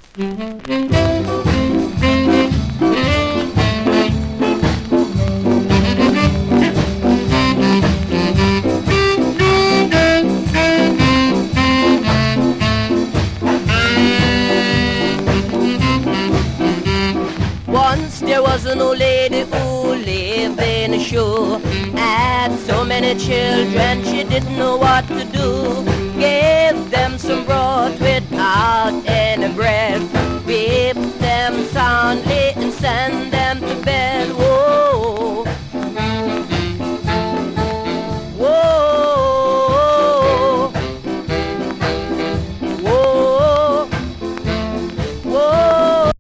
Once there was an old lady who lived in a shoe. Had so many children she didn't know what to do. Gave them some broth without any bread. Whipped them soundly and sent them to